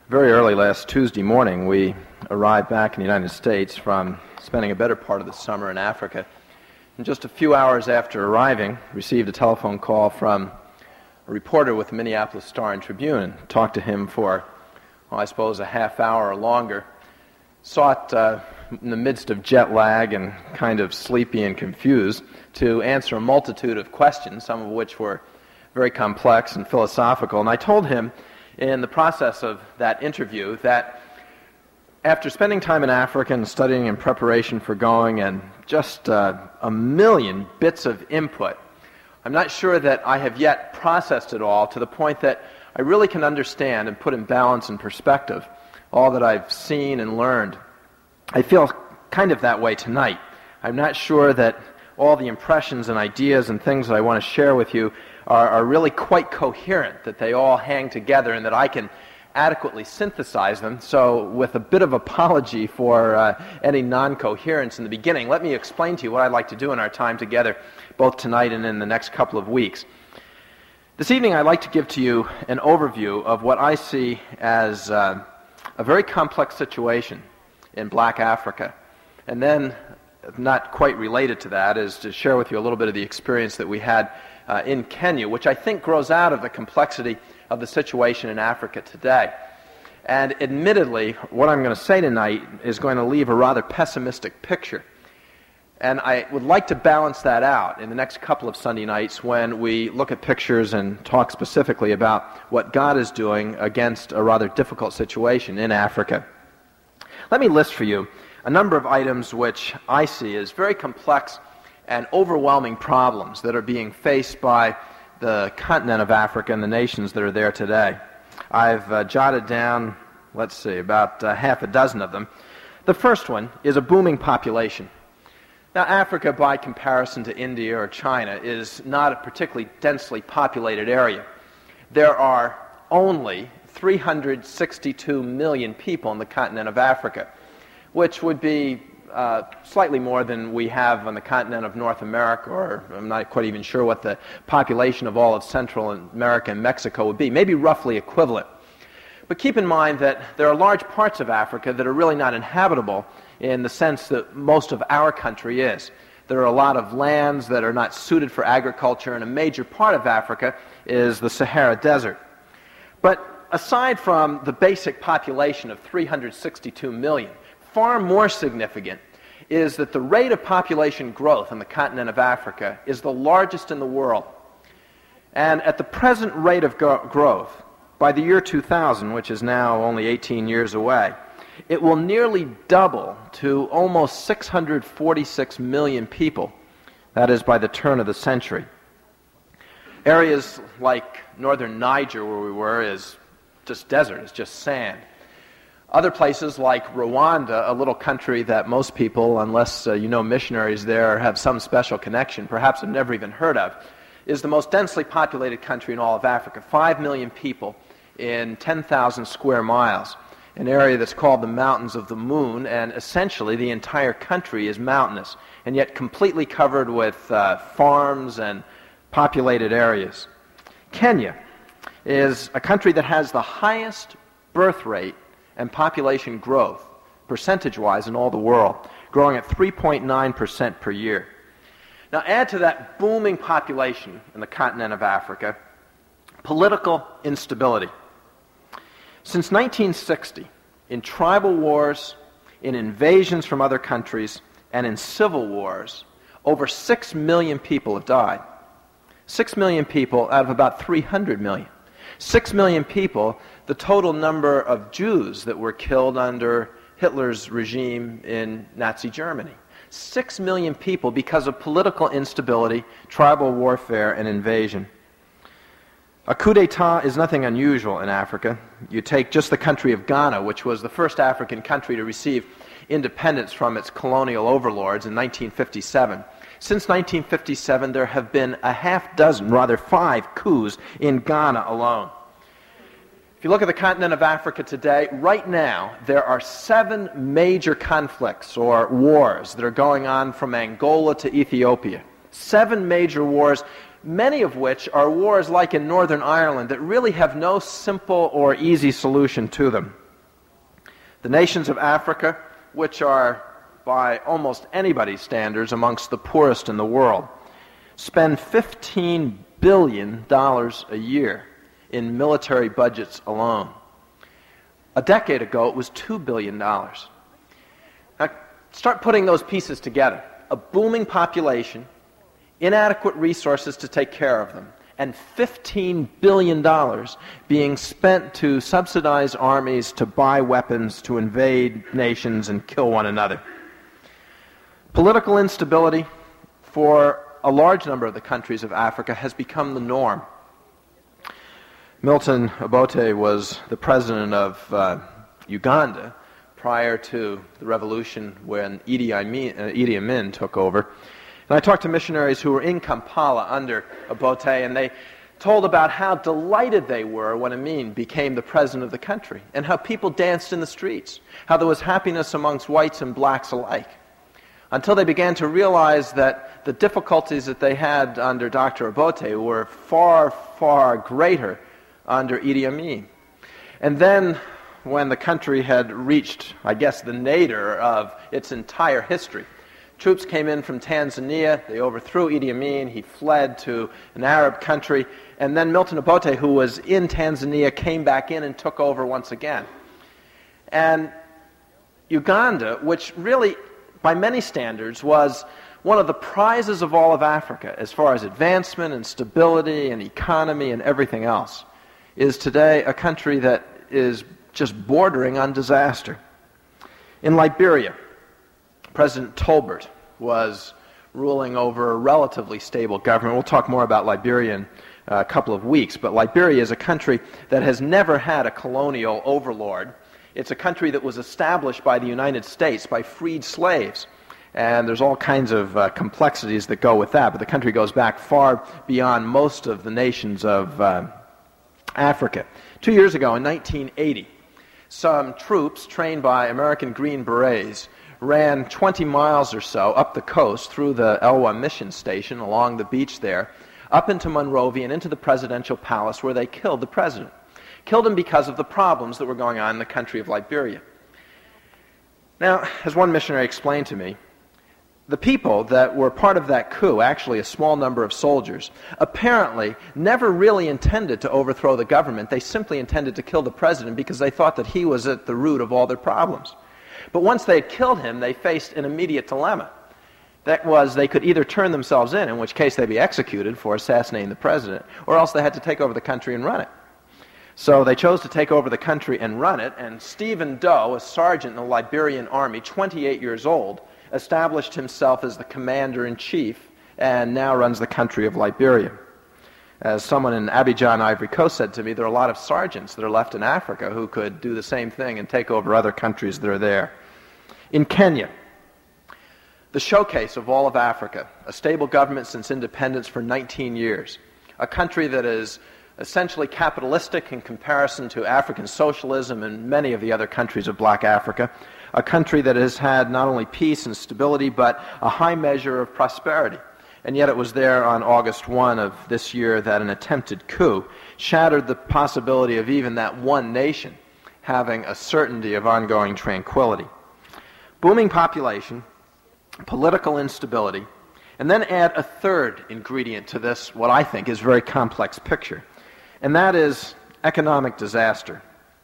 Very early last Tuesday morning, we arrived back in the United States from spending a better part of the summer in Africa. And just a few hours after arriving, received a telephone call from a reporter with the Minneapolis Star and Tribune, and talked to him for, I suppose, a half hour or longer. Sought, in the midst of jet lag and kind of sleepy and confused, to answer a multitude of questions, some of which were very complex and philosophical. And I told him in the process of that interview that after spending time in Africa and studying in preparation for going and just a million bits of input, I'm not sure that I have yet processed it all to the point that I really can understand and put in balance and perspective all that I've seen and learned. I feel kind of that way tonight. I'm not sure that all the impressions and ideas and things that I want to share with you are really quite coherent, that they all hang together and that I can adequately synthesize them. So with a bit of apology for any non-coherence in the beginning, let me explain to you what I'd like to do in our time together, both tonight and in the next couple of weeks. This evening I'd like to give to you an overview of what I see as a very complex situation in Black Africa. And then, not quite related to that, is to share with you a little bit of the experience that we had in Kenya, which I think grows out of the complexity of the situation in Africa today. And admittedly, what I'm going to say tonight is going to leave a rather pessimistic picture. And I would like to balance that out in the next couple of Sunday nights when we look at pictures and talk specifically about what God is doing against a rather difficult situation in Africa. Let me list for you a number of items which I see as very complex and overwhelming problems that are being faced by the continent of Africa and the nations that are there today. I've jotted down, about half a dozen of them. The first one is a booming population. Now, Africa, by comparison to India or China, is not a particularly densely populated area. There are only 362 million people in the continent of Africa, which would be slightly more than we have on the continent of North America, or I'm not quite even sure what the population of all of Central America and Mexico would be, maybe roughly equivalent. But keep in mind that there are large parts of Africa that are really not inhabitable in the sense that most of our country is. There are a lot of lands that are not suited for agriculture, and a major part of Africa is the Sahara Desert. But aside from the basic population of 362 million, far more significant is that the rate of population growth on the continent of Africa is the largest in the world. And at the present rate of growth, by the year 2000, which is now only 18 years away, it will nearly double to almost 646 million people. That is by the turn of the century. Areas like northern Niger, where we were, is just desert, it's just sand. Other places like Rwanda, a little country that most people, unless you know missionaries there or have some special connection, perhaps have never even heard of, is the most densely populated country in all of Africa. 5 million people in 10,000 square miles, an area that's called the Mountains of the Moon, and essentially the entire country is mountainous, and yet completely covered with farms and populated areas. Kenya is a country that has the highest birth rate and population growth, percentage-wise, in all the world, growing at 3.9% per year. Now add to that booming population in the continent of Africa political instability. Since 1960, in tribal wars, in invasions from other countries, and in civil wars, over 6 million people have died. 6 million people out of about 300 million. 6 million people, the total number of Jews that were killed under Hitler's regime in Nazi Germany. 6 million people because of political instability, tribal warfare, and invasion. A coup d'etat is nothing unusual in Africa. You take just the country of Ghana, which was the first African country to receive independence from its colonial overlords in 1957. Since 1957, there have been a half dozen, rather 5 coups in Ghana alone. If you look at the continent of Africa today, right now, there are 7 major conflicts or wars that are going on from Angola to Ethiopia. 7 major wars many of which are wars like in Northern Ireland that really have no simple or easy solution to them. The nations of Africa, which are by almost anybody's standards amongst the poorest in the world, spend $15 billion a year in military budgets alone. A decade ago, it was $2 billion. Now, start putting those pieces together. A booming population, inadequate resources to take care of them, and $15 billion being spent to subsidize armies, to buy weapons, to invade nations and kill one another. Political instability for a large number of the countries of Africa has become the norm. Milton Obote was the president of Uganda prior to the revolution when Idi Amin took over. And I talked to missionaries who were in Kampala under Obote, and they told about how delighted they were when Amin became the president of the country, and how people danced in the streets, how there was happiness amongst whites and blacks alike, until they began to realize that the difficulties that they had under Dr. Obote were far, far greater under Idi Amin. And then, when the country had reached, I guess, the nadir of its entire history, troops came in from Tanzania, they overthrew Idi Amin, he fled to an Arab country, and then Milton Obote, who was in Tanzania, came back in and took over once again. And Uganda, which really, by many standards, was one of the prizes of all of Africa as far as advancement and stability and economy and everything else, is today a country that is just bordering on disaster. In Liberia, President Tolbert was ruling over a relatively stable government. We'll talk more about Liberia in a couple of weeks, but Liberia is a country that has never had a colonial overlord. It's a country that was established by the United States, by freed slaves. And there's all kinds of complexities that go with that, but the country goes back far beyond most of the nations of Africa. 2 years ago, in 1980, some troops trained by American Green Berets ran 20 miles or so up the coast through the Elwa mission station along the beach there, up into Monrovia and into the presidential palace, where they killed the president. Killed him because of the problems that were going on in the country of Liberia. Now, as one missionary explained to me, the people that were part of that coup, actually a small number of soldiers, apparently never really intended to overthrow the government. They simply intended to kill the president because they thought that he was at the root of all their problems. But once they had killed him, they faced an immediate dilemma. That was, they could either turn themselves in which case they'd be executed for assassinating the president, or else they had to take over the country and run it. So they chose to take over the country and run it, and Stephen Doe, a sergeant in the Liberian army, 28 years old, established himself as the commander-in-chief and now runs the country of Liberia. As someone in Abidjan, Ivory Coast said to me, there are a lot of sergeants that are left in Africa who could do the same thing and take over other countries that are there. In Kenya, the showcase of all of Africa, a stable government since independence for 19 years, a country that is essentially capitalistic in comparison to African socialism and many of the other countries of black Africa, a country that has had not only peace and stability, but a high measure of prosperity. And yet it was there on August 1 of this year that an attempted coup shattered the possibility of even that one nation having a certainty of ongoing tranquility. Booming population, political instability, and then add a third ingredient to this, what I think is a very complex picture, and that is economic disaster.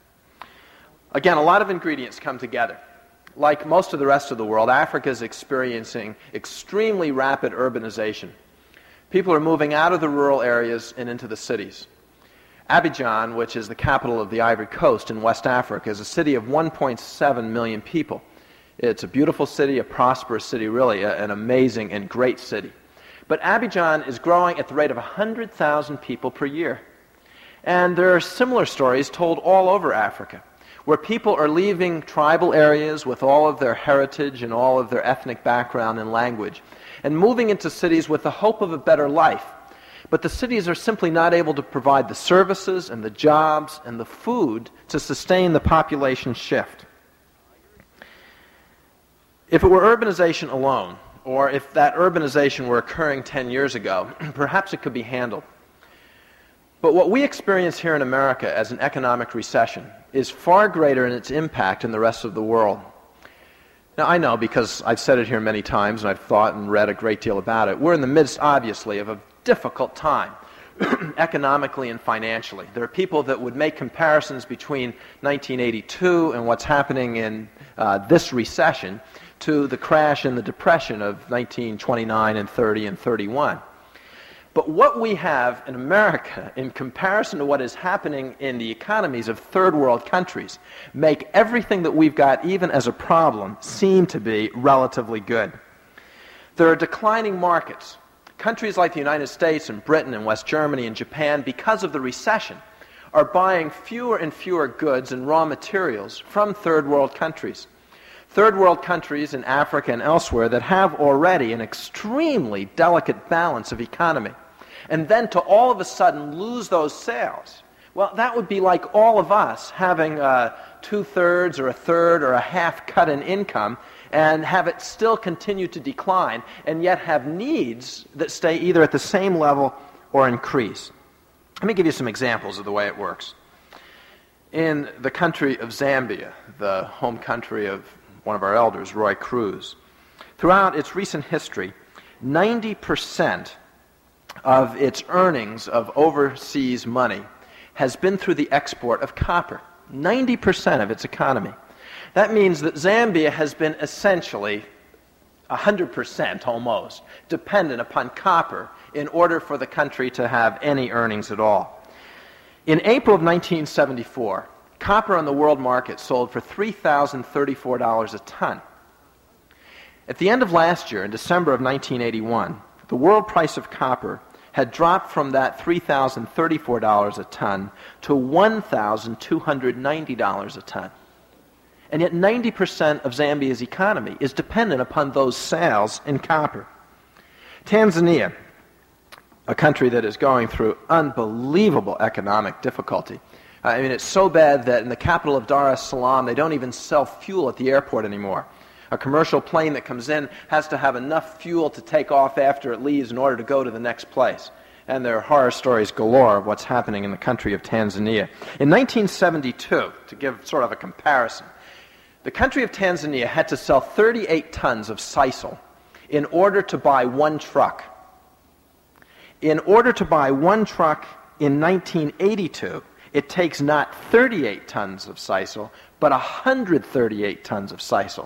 Again, a lot of ingredients come together. Like most of the rest of the world, Africa is experiencing extremely rapid urbanization. People are moving out of the rural areas and into the cities. Abidjan, which is the capital of the Ivory Coast in West Africa, is a city of 1.7 million people. It's a beautiful city, a prosperous city, really an amazing and great city. But Abidjan is growing at the rate of 100,000 people per year. And there are similar stories told all over Africa, where people are leaving tribal areas with all of their heritage and all of their ethnic background and language, and moving into cities with the hope of a better life. But the cities are simply not able to provide the services and the jobs and the food to sustain the population shift. If it were urbanization alone, or if that urbanization were occurring 10 years ago, perhaps it could be handled. But what we experience here in America as an economic recession is far greater in its impact in the rest of the world. Now, I know, because I've said it here many times and I've thought and read a great deal about it, we're in the midst, obviously, of a difficult time, economically and financially. There are people that would make comparisons between 1982 and what's happening in this recession to the crash and the depression of 1929 and 30 and 31. But what we have in America, in comparison to what is happening in the economies of third world countries, make everything that we've got, even as a problem, seem to be relatively good. There are declining markets. Countries like the United States and Britain and West Germany and Japan, because of the recession, are buying fewer and fewer goods and raw materials from third world countries. Third world countries in Africa and elsewhere that have already an extremely delicate balance of economy. And then to all of a sudden lose those sales, well, that would be like all of us having 2/3 or 1/3 or a half cut in income and have it still continue to decline and yet have needs that stay either at the same level or increase. Let me give you some examples of the way it works. In the country of Zambia, the home country of one of our elders, Roy Cruz, throughout its recent history, 90% of its earnings of overseas money has been through the export of copper. 90% of its economy. That means that Zambia has been essentially 100% almost dependent upon copper in order for the country to have any earnings at all. In April of 1974, copper on the world market sold for $3,034 a ton. At the end of last year, in December of 1981, the world price of copper had dropped from that $3,034 a ton to $1,290 a ton. And yet 90% of Zambia's economy is dependent upon those sales in copper. Tanzania, a country that is going through unbelievable economic difficulty. I mean, it's so bad that in the capital of Dar es Salaam, they don't even sell fuel at the airport anymore. A commercial plane that comes in has to have enough fuel to take off after it leaves in order to go to the next place. And there are horror stories galore of what's happening in the country of Tanzania. In 1972, to give sort of a comparison, the country of Tanzania had to sell 38 tons of sisal in order to buy one truck. In order to buy one truck in 1982, it takes not 38 tons of sisal, but 138 tons of sisal.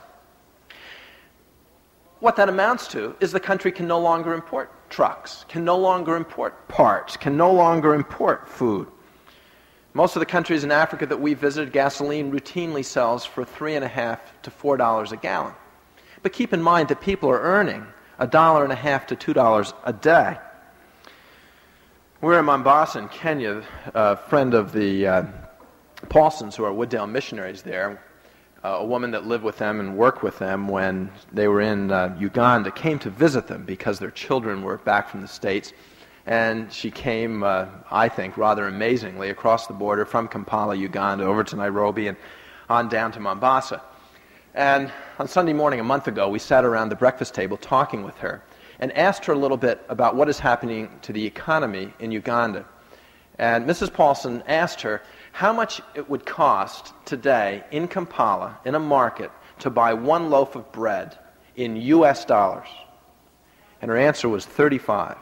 What that amounts to is the country can no longer import trucks, can no longer import parts, can no longer import food. Most of the countries in Africa that we visited, gasoline routinely sells for $3.50 to $4 a gallon. But keep in mind that people are earning $1.50 to $2 a day. We're in Mombasa in Kenya, a friend of the Paulsons, who are Wooddale missionaries there. A woman that lived with them and worked with them when they were in Uganda came to visit them because their children were back from the States. And she came, I think, rather amazingly across the border from Kampala, Uganda, over to Nairobi and on down to Mombasa. And on Sunday morning a month ago, we sat around the breakfast table talking with her and asked her a little bit about what is happening to the economy in Uganda. And Mrs. Paulson asked her how much it would cost today in Kampala, in a market, to buy one loaf of bread in US dollars. And her answer was $35.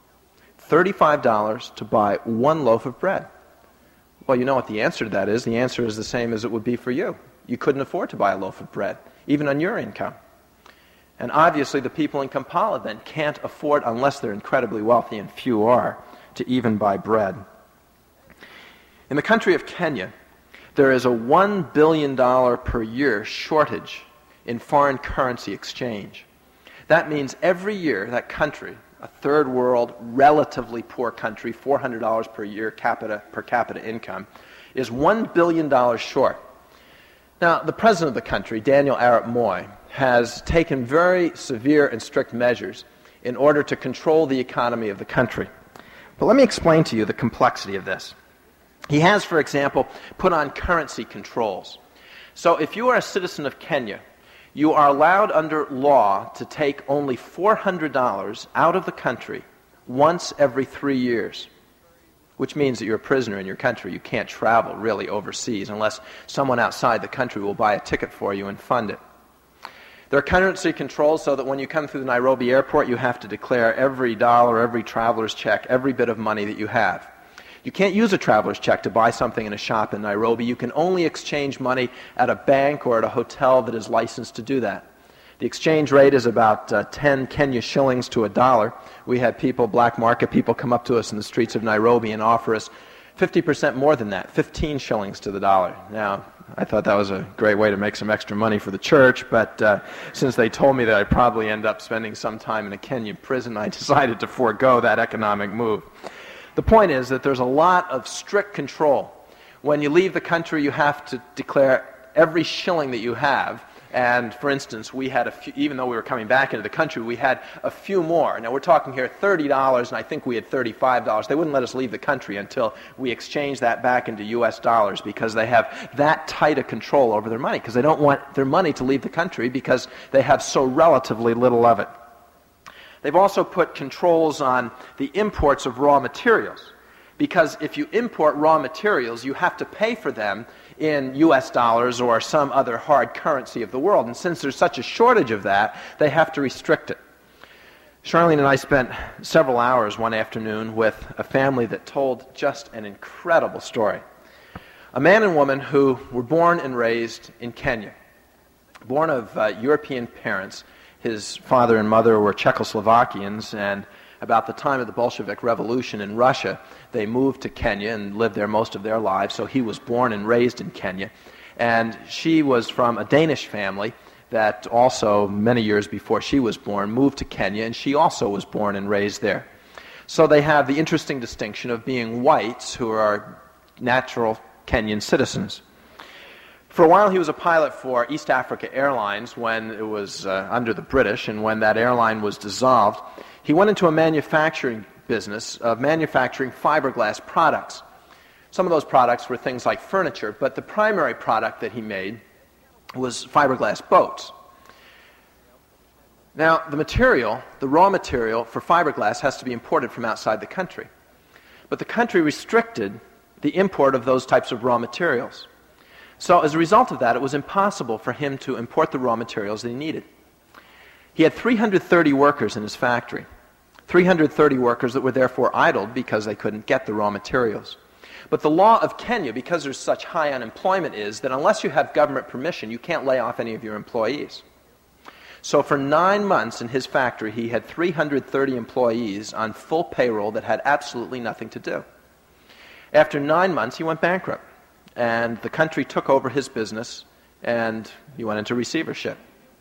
$35 to buy one loaf of bread. Well, you know what the answer to that is. The answer is the same as it would be for you. You couldn't afford to buy a loaf of bread, even on your income. And obviously the people in Kampala then can't afford, unless they're incredibly wealthy, and few are, to even buy bread. In the country of Kenya, there is a $1 billion per year shortage in foreign currency exchange. That means every year that country, a third world, relatively poor country, $400 per year per capita income, is $1 billion short. Now, the president of the country, Daniel Arap Moi, has taken very severe and strict measures in order to control the economy of the country. But let me explain to you the complexity of this. He has, for example, put on currency controls. So if you are a citizen of Kenya, you are allowed under law to take only $400 out of the country once every 3 years, which means that you're a prisoner in your country. You can't travel really overseas unless someone outside the country will buy a ticket for you and fund it. There are currency controls so that when you come through the Nairobi airport, you have to declare every dollar, every traveler's check, every bit of money that you have. You can't use a traveler's check to buy something in a shop in Nairobi. You can only exchange money at a bank or at a hotel that is licensed to do that. The exchange rate is about 10 Kenya shillings to $1. We had people, black market people, come up to us in the streets of Nairobi and offer us 50% more than that, 15 shillings to the dollar. Now, I thought that was a great way to make some extra money for the church, but since they told me that I'd probably end up spending some time in a Kenyan prison, I decided to forego that economic move. The point is that there's a lot of strict control. When you leave the country, you have to declare every shilling that you have. And, for instance, we had a few, even though we were coming back into the country, we had a few more. Now, we're talking here $30, and I think we had $35. They wouldn't let us leave the country until we exchanged that back into U.S. dollars because they have that tight a control over their money, because they don't want their money to leave the country because they have so relatively little of it. They've also put controls on the imports of raw materials, because if you import raw materials, you have to pay for them in U.S. dollars or some other hard currency of the world. And since there's such a shortage of that, they have to restrict it. Charlene and I spent several hours one afternoon with a family that told just an incredible story. A man and woman who were born and raised in Kenya, born of European parents. His father and mother were Czechoslovakians, and about the time of the Bolshevik Revolution in Russia, they moved to Kenya and lived there most of their lives, so he was born and raised in Kenya. And she was from a Danish family that also, many years before she was born, moved to Kenya, and she also was born and raised there. So they have the interesting distinction of being whites who are natural Kenyan citizens. For a while, he was a pilot for East Africa Airlines when it was under the British, and when that airline was dissolved, he went into a manufacturing business of manufacturing fiberglass products. Some of those products were things like furniture, but the primary product that he made was fiberglass boats. Now, the material, the raw material for fiberglass has to be imported from outside the country. But the country restricted the import of those types of raw materials. So as a result of that, it was impossible for him to import the raw materials that he needed. He had 330 workers in his factory, 330 workers that were therefore idled because they couldn't get the raw materials. But the law of Kenya, because there's such high unemployment, is that unless you have government permission, you can't lay off any of your employees. So for 9 months in his factory, he had 330 employees on full payroll that had absolutely nothing to do. After 9 months, he went bankrupt. And the country took over his business, and he went into receivership.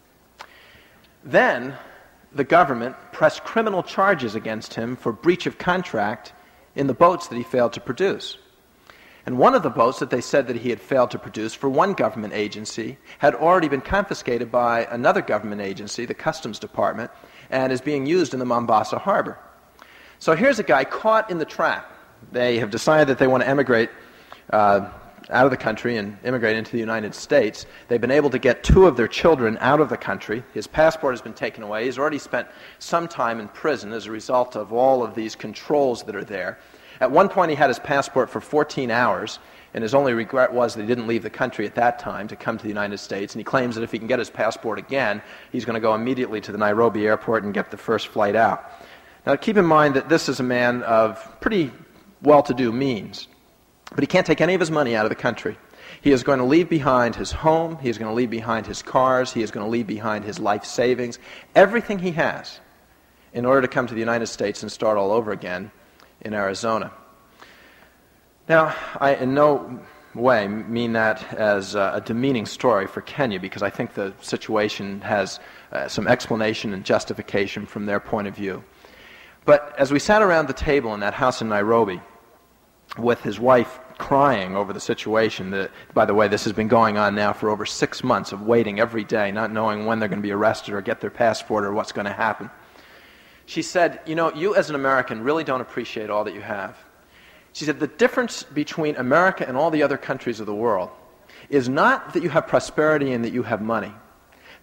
Then the government pressed criminal charges against him for breach of contract in the boats that he failed to produce. And one of the boats that they said that he had failed to produce for one government agency had already been confiscated by another government agency, the Customs Department, and is being used in the Mombasa harbor. So here's a guy caught in the trap. They have decided that they want to emigrate out of the country and immigrate into the United States. They've been able to get 2 of their children out of the country. His passport has been taken away. He's already spent some time in prison as a result of all of these controls that are there. At one point, he had his passport for 14 hours, and his only regret was that he didn't leave the country at that time to come to the United States. And he claims that if he can get his passport again, he's going to go immediately to the Nairobi airport and get the first flight out. Now, keep in mind that this is a man of pretty well-to-do means. But he can't take any of his money out of the country. He is going to leave behind his home. He is going to leave behind his cars. He is going to leave behind his life savings, everything he has, in order to come to the United States and start all over again in Arizona. Now, I in no way mean that as a demeaning story for Kenya, because I think the situation has some explanation and justification from their point of view. But as we sat around the table in that house in Nairobi, with his wife crying over the situation, that, by the way, this has been going on now for over 6 months of waiting every day, not knowing when they're going to be arrested or get their passport or what's going to happen. She said, you know, you as an American really don't appreciate all that you have. She said, the difference between America and all the other countries of the world is not that you have prosperity and that you have money.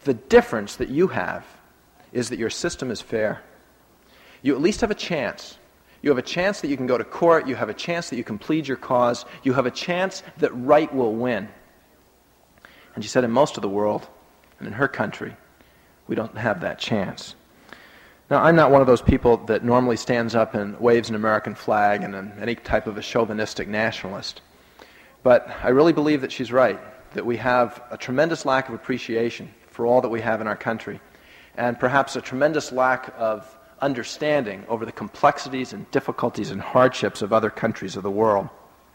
The difference that you have is that your system is fair. You at least have a chance. You have a chance that you can go to court. You have a chance that you can plead your cause. You have a chance that right will win. And she said in most of the world, and in her country, we don't have that chance. Now, I'm not one of those people that normally stands up and waves an American flag and any type of a chauvinistic nationalist. But I really believe that she's right, that we have a tremendous lack of appreciation for all that we have in our country, and perhaps a tremendous lack of understanding over the complexities and difficulties and hardships of other countries of the world.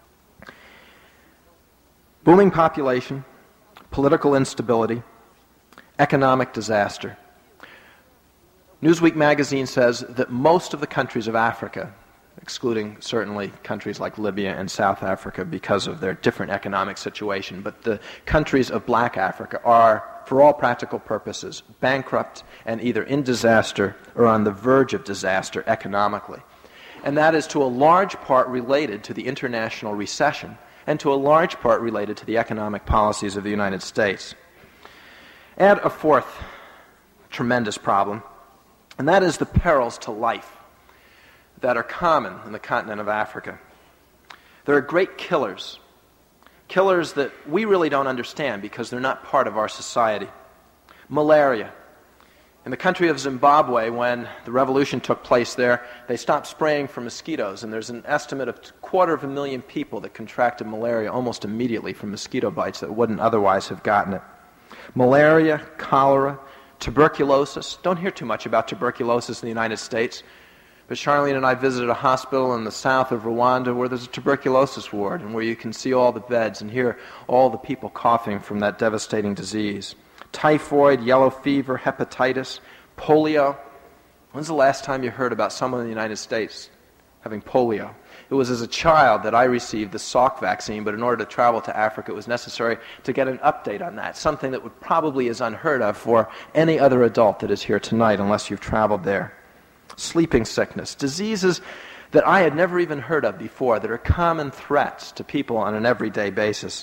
Booming population, political instability, economic disaster. Newsweek magazine says that most of the countries of Africa, excluding certainly countries like Libya and South Africa because of their different economic situation, but the countries of black Africa are, for all practical purposes, bankrupt and either in disaster or on the verge of disaster economically. And that is to a large part related to the international recession and to a large part related to the economic policies of the United States. Add a fourth tremendous problem, and that is the perils to life that are common in the continent of Africa. There are great killers that we really don't understand because they're not part of our society. Malaria. In the country of Zimbabwe, when the revolution took place there, they stopped spraying for mosquitoes, and there's an estimate of 250,000 people that contracted malaria almost immediately from mosquito bites that wouldn't otherwise have gotten it. Malaria, cholera, tuberculosis. Don't hear too much about tuberculosis in the United States, but Charlene and I visited a hospital in the south of Rwanda where there's a tuberculosis ward and where you can see all the beds and hear all the people coughing from that devastating disease. Typhoid, yellow fever, hepatitis, polio. When's the last time you heard about someone in the United States having polio? It was as a child that I received the Salk vaccine, but in order to travel to Africa, it was necessary to get an update on that, something that would probably is unheard of for any other adult that is here tonight, unless you've traveled there. Sleeping sickness, diseases that I had never even heard of before, that are common threats to people on an everyday basis.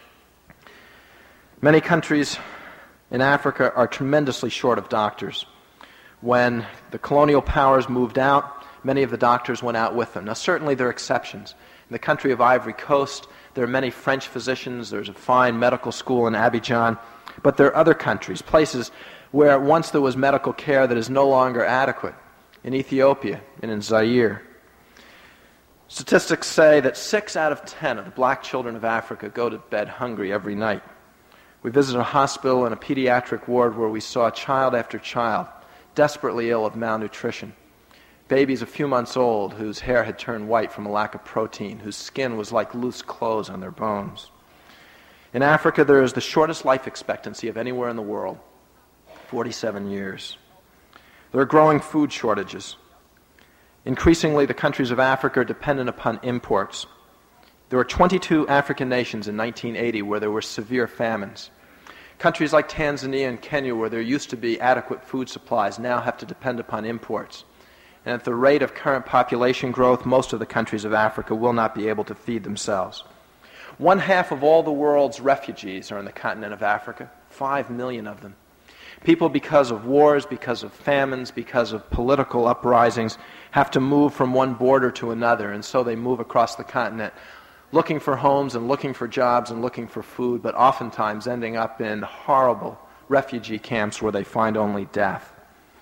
Many countries in Africa are tremendously short of doctors. When the colonial powers moved out, many of the doctors went out with them. Now, certainly there are exceptions. In the country of Ivory Coast, there are many French physicians. There's a fine medical school in Abidjan. But there are other countries, places where once there was medical care that is no longer adequate. In Ethiopia and in Zaire. Statistics say that 6 out of 10 of the black children of Africa go to bed hungry every night. We visited a hospital and a pediatric ward where we saw child after child desperately ill of malnutrition. Babies a few months old whose hair had turned white from a lack of protein, whose skin was like loose clothes on their bones. In Africa, there is the shortest life expectancy of anywhere in the world, 47 years. There are growing food shortages. Increasingly, the countries of Africa are dependent upon imports. There were 22 African nations in 1980 where there were severe famines. Countries like Tanzania and Kenya, where there used to be adequate food supplies, now have to depend upon imports. And at the rate of current population growth, most of the countries of Africa will not be able to feed themselves. 1/2 of all the world's refugees are in the continent of Africa, 5 million of them. People, because of wars, because of famines, because of political uprisings, have to move from one border to another, and so they move across the continent, looking for homes and looking for jobs and looking for food, but oftentimes ending up in horrible refugee camps where they find only death.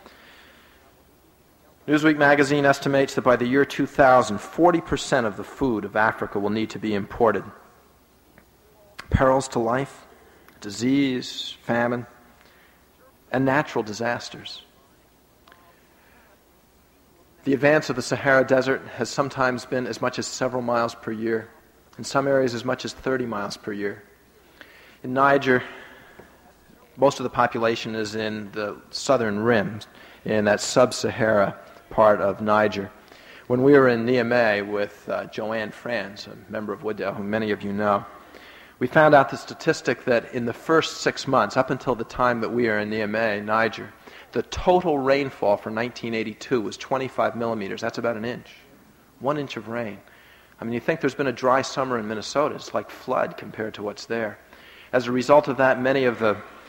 Newsweek magazine estimates that by the year 2000, 40% of the food of Africa will need to be imported. Perils to life, disease, famine, and natural disasters. The advance of the Sahara Desert has sometimes been as much as several miles per year, in some areas as much as 30 miles per year. In Niger, most of the population is in the southern rim, in that sub-Sahara part of Niger. When we were in Niamey with Joanne Franz, a member of Wooddale, who many of you know, we found out the statistic that in the first 6 months, up until the time that we are in Niamey, Niger, the total rainfall for 1982 was 25 millimeters. That's about an inch. 1 inch of rain. I mean, you think there's been a dry summer in Minnesota. It's like flood compared to what's there. As a result of that, many of the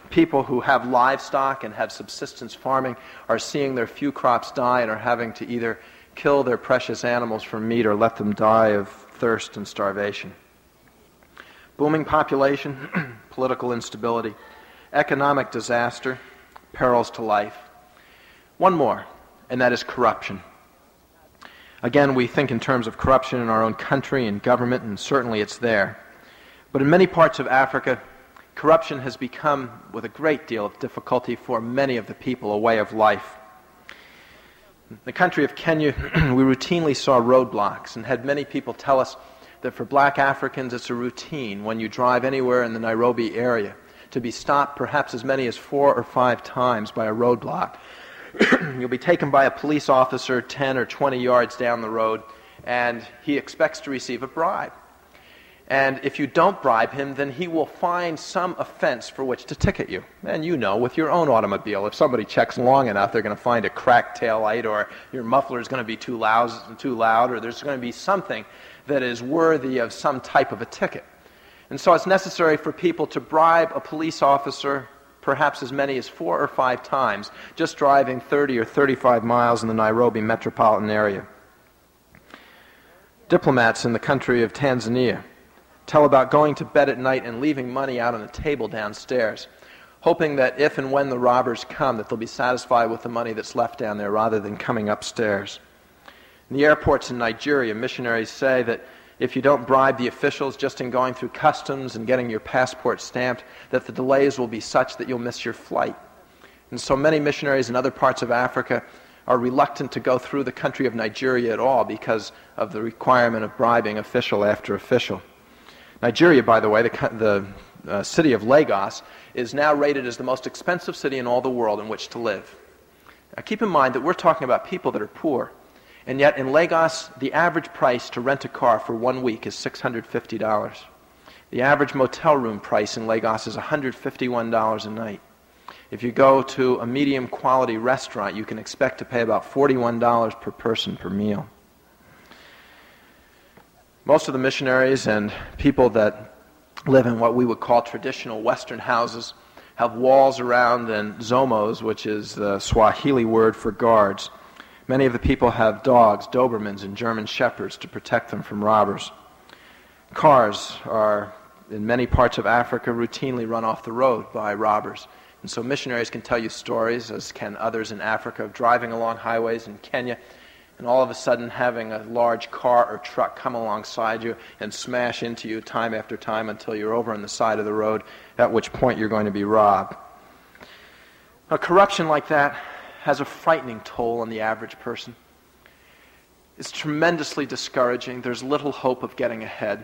People who have livestock and have subsistence farming are seeing their few crops die and are having to either kill their precious animals for meat or let them die of thirst and starvation. Booming population, political instability, economic disaster, perils to life. One more, and that is corruption. Again, we think in terms of corruption in our own country and government, and certainly it's there. But in many parts of Africa, corruption has become, with a great deal of difficulty for many of the people, a way of life. In the country of Kenya, we routinely saw roadblocks and had many people tell us that for black Africans it's a routine when you drive anywhere in the Nairobi area to be stopped perhaps as many as 4 or 5 times by a roadblock. You'll be taken by a police officer 10 or 20 yards down the road, and he expects to receive a bribe. And if you don't bribe him, then he will find some offense for which to ticket you. And you know, with your own automobile, if somebody checks long enough, they're going to find a cracked taillight, or your muffler is going to be too loud, or there's going to be something that is worthy of some type of a ticket. And so it's necessary for people to bribe a police officer perhaps as many as 4 or 5 times, just driving 30 or 35 miles in the Nairobi metropolitan area. Diplomats in the country of Tanzania tell about going to bed at night and leaving money out on the table downstairs, hoping that if and when the robbers come, that they'll be satisfied with the money that's left down there rather than coming upstairs. In the airports in Nigeria, missionaries say that if you don't bribe the officials just in going through customs and getting your passport stamped, that the delays will be such that you'll miss your flight. And so many missionaries in other parts of Africa are reluctant to go through the country of Nigeria at all because of the requirement of bribing official after official. Nigeria, by the way, the city of Lagos, is now rated as the most expensive city in all the world in which to live. Now keep in mind that we're talking about people that are poor. And yet in Lagos, the average price to rent a car for 1 week is $650. The average motel room price in Lagos is $151 a night. If you go to a medium quality restaurant, you can expect to pay about $41 per person per meal. Most of the missionaries and people that live in what we would call traditional Western houses have walls around and zomos, which is the Swahili word for guards. Many of the people have dogs, Dobermans, and German Shepherds to protect them from robbers. Cars are, in many parts of Africa, routinely run off the road by robbers. And so missionaries can tell you stories, as can others in Africa, of driving along highways in Kenya and all of a sudden having a large car or truck come alongside you and smash into you time after time until you're over on the side of the road, at which point you're going to be robbed. Now, corruption like that has a frightening toll on the average person. It's tremendously discouraging. There's little hope of getting ahead.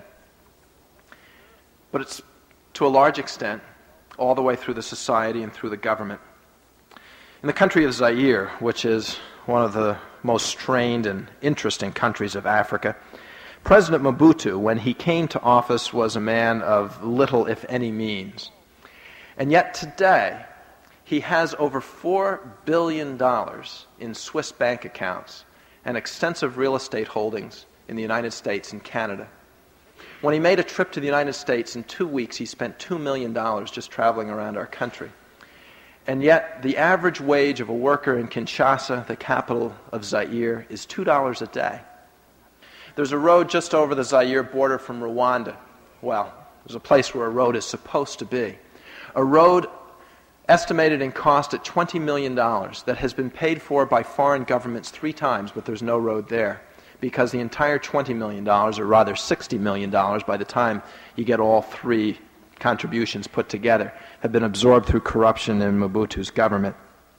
But it's, to a large extent, all the way through the society and through the government. In the country of Zaire, which is one of the most strained and interesting countries of Africa, President Mobutu, when he came to office, was a man of little, if any, means. And yet today, he has over $4 billion in Swiss bank accounts and extensive real estate holdings in the United States and Canada. When he made a trip to the United States, in 2 weeks he spent $2 million just traveling around our country. And yet the average wage of a worker in Kinshasa, the capital of Zaire, is $2 a day. There's a road just over the Zaire border from Rwanda. Well, there's a place where a road is supposed to be. A road estimated in cost at $20 million that has been paid for by foreign governments 3 times, but there's no road there because the entire $20 million, or rather $60 million by the time you get all 3 contributions put together, have been absorbed through corruption in Mobutu's government.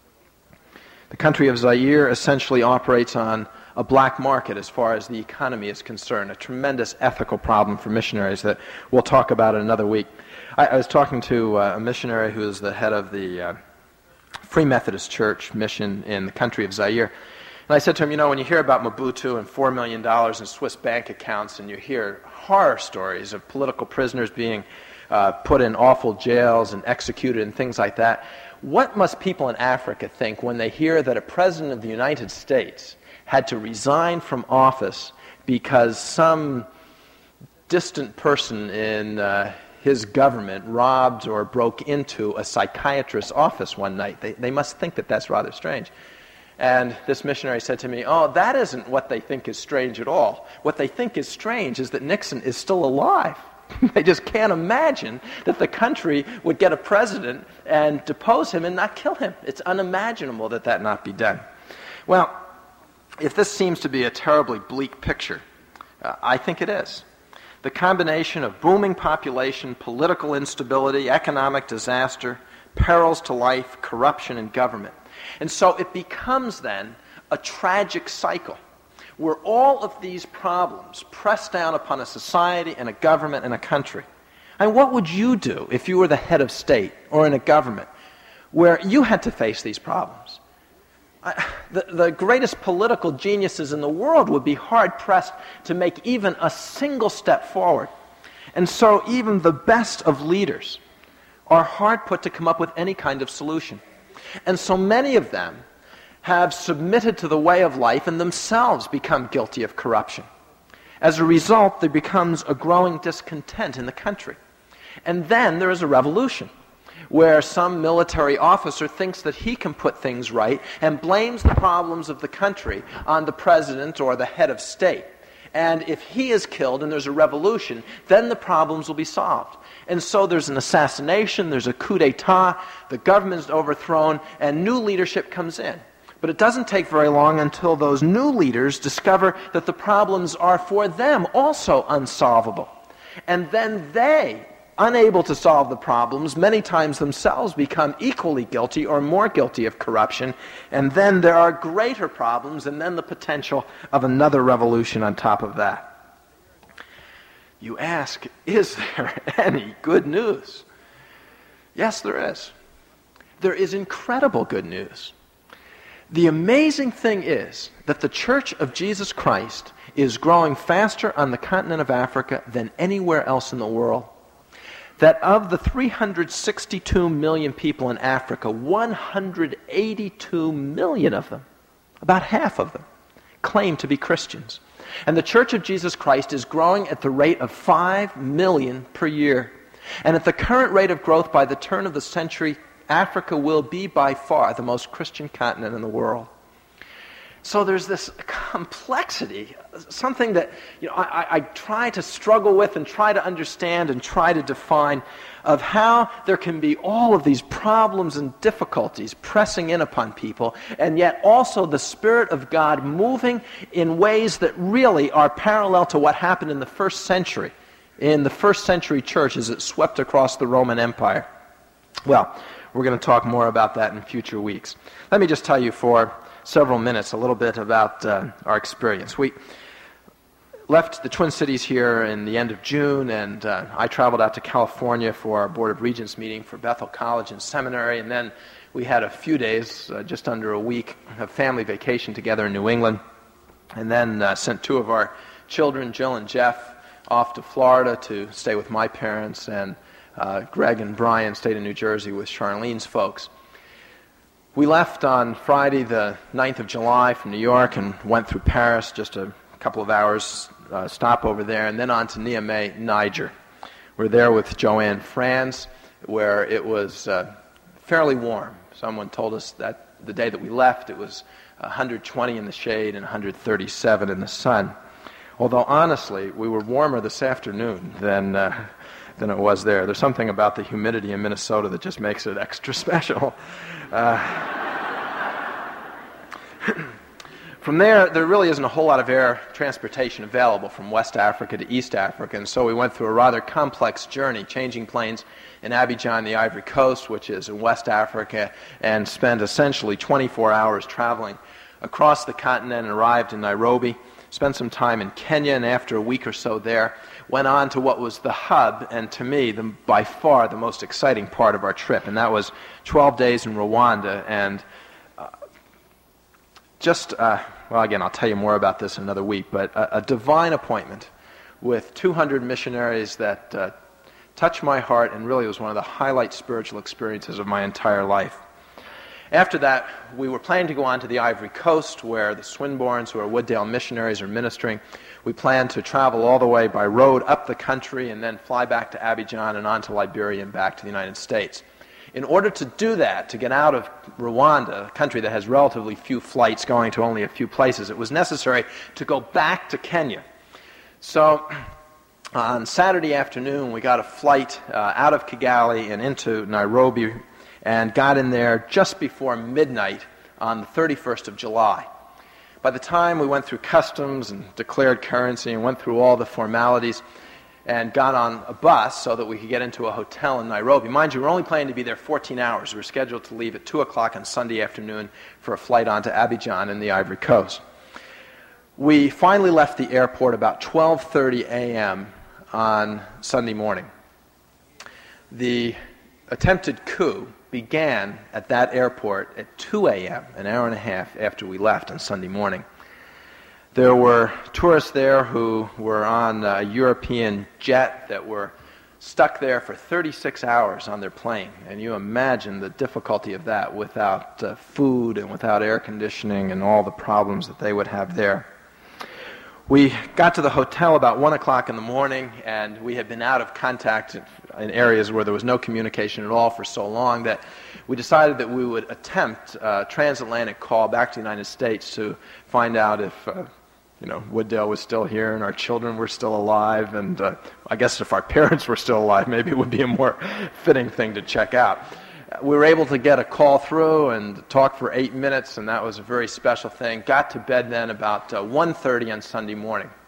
The country of Zaire essentially operates on a black market as far as the economy is concerned, a tremendous ethical problem for missionaries that we'll talk about in another week. I was talking to a missionary who is the head of the Free Methodist Church mission in the country of Zaire. And I said to him, you know, when you hear about Mobutu and $4 million in Swiss bank accounts and you hear horror stories of political prisoners being put in awful jails and executed and things like that, what must people in Africa think when they hear that a president of the United States had to resign from office because some distant person in his government robbed or broke into a psychiatrist's office one night. They must think that that's rather strange. And this missionary said to me, "Oh, that isn't what they think is strange at all. What they think is strange is that Nixon is still alive." They just can't imagine that the country would get a president and depose him and not kill him. It's unimaginable that that not be done. Well, if this seems to be a terribly bleak picture, I think it is. The combination of booming population, political instability, economic disaster, perils to life, corruption in government. And so it becomes then a tragic cycle where all of these problems press down upon a society and a government and a country. And what would you do if you were the head of state or in a government where you had to face these problems? The greatest political geniuses in the world would be hard-pressed to make even a single step forward. And so even the best of leaders are hard put to come up with any kind of solution. And so many of them have submitted to the way of life and themselves become guilty of corruption. As a result, there becomes a growing discontent in the country. And then there is a revolution, where some military officer thinks that he can put things right and blames the problems of the country on the president or the head of state. And if he is killed and there's a revolution, then the problems will be solved. And so there's an assassination, there's a coup d'etat, the government is overthrown, and new leadership comes in. But it doesn't take very long until those new leaders discover that the problems are for them also unsolvable. And then they, unable to solve the problems, many times themselves become equally guilty or more guilty of corruption, and then there are greater problems, and then the potential of another revolution on top of that. You ask, is there any good news? Yes, there is. There is incredible good news. The amazing thing is that the Church of Jesus Christ is growing faster on the continent of Africa than anywhere else in the world. That of the 362 million people in Africa, 182 million of them, about half of them, claim to be Christians. And the Church of Jesus Christ is growing at the rate of 5 million per year. And at the current rate of growth, by the turn of the century, Africa will be by far the most Christian continent in the world. So there's this complexity, something that I try to struggle with and try to understand and try to define, of how there can be all of these problems and difficulties pressing in upon people, and yet also the Spirit of God moving in ways that really are parallel to what happened in the first century church as it swept across the Roman Empire. Well, we're going to talk more about that in future weeks. Let me just tell you for several minutes a little bit about our experience. We left the Twin Cities here in the end of June, and I traveled out to California for our Board of Regents meeting for Bethel College and Seminary, and then we had a few days, just under a week, of family vacation together in New England, and then sent two of our children, Jill and Jeff, off to Florida to stay with my parents, and Greg and Brian stayed in New Jersey with Charlene's folks. We left on Friday the 9th of July from New York and went through Paris, just a couple of hours stop over there, and then on to Niamey, Niger. We're there with Joanne Franz, where it was fairly warm. Someone told us that the day that we left it was 120 in the shade and 137 in the sun. Although honestly, we were warmer this afternoon than it was there. There's something about the humidity in Minnesota that just makes it extra special. From there really isn't a whole lot of air transportation available from West Africa to East Africa, and so we went through a rather complex journey, changing planes in Abidjan, the Ivory Coast, which is in West Africa, and spent essentially 24 hours traveling across the continent and arrived in Nairobi. Spent some time in Kenya, and after a week or so there, went on to what was the hub, and to me, by far the most exciting part of our trip, and that was 12 days in Rwanda, and well, again, I'll tell you more about this in another week, but a divine appointment with 200 missionaries that touched my heart and really was one of the highlight spiritual experiences of my entire life. After that, we were planning to go on to the Ivory Coast, where the Swinburnes, who are Wooddale missionaries, are ministering. We planned to travel all the way by road up the country and then fly back to Abidjan and on to Liberia and back to the United States. In order to do that, to get out of Rwanda, a country that has relatively few flights going to only a few places, it was necessary to go back to Kenya. So on Saturday afternoon, we got a flight out of Kigali and into Nairobi and got in there just before midnight on the 31st of July. By the time we went through customs and declared currency and went through all the formalities and got on a bus so that we could get into a hotel in Nairobi. Mind you, we were only planning to be there 14 hours. We were scheduled to leave at 2 o'clock on Sunday afternoon for a flight on to Abidjan in the Ivory Coast. We finally left the airport about 12:30 a.m. on Sunday morning. The attempted coup began at that airport at 2 a.m., an hour and a half after we left on Sunday morning. There were tourists there who were on a European jet that were stuck there for 36 hours on their plane. And you imagine the difficulty of that without food and without air conditioning and all the problems that they would have there. We got to the hotel about 1 o'clock in the morning, and we had been out of contact in areas where there was no communication at all for so long that we decided that we would attempt a transatlantic call back to the United States to find out if Wooddale was still here and our children were still alive, and I guess if our parents were still alive, maybe it would be a more fitting thing to check out. We were able to get a call through and talk for 8 minutes, and that was a very special thing. Got to bed then about 1:30 on Sunday morning.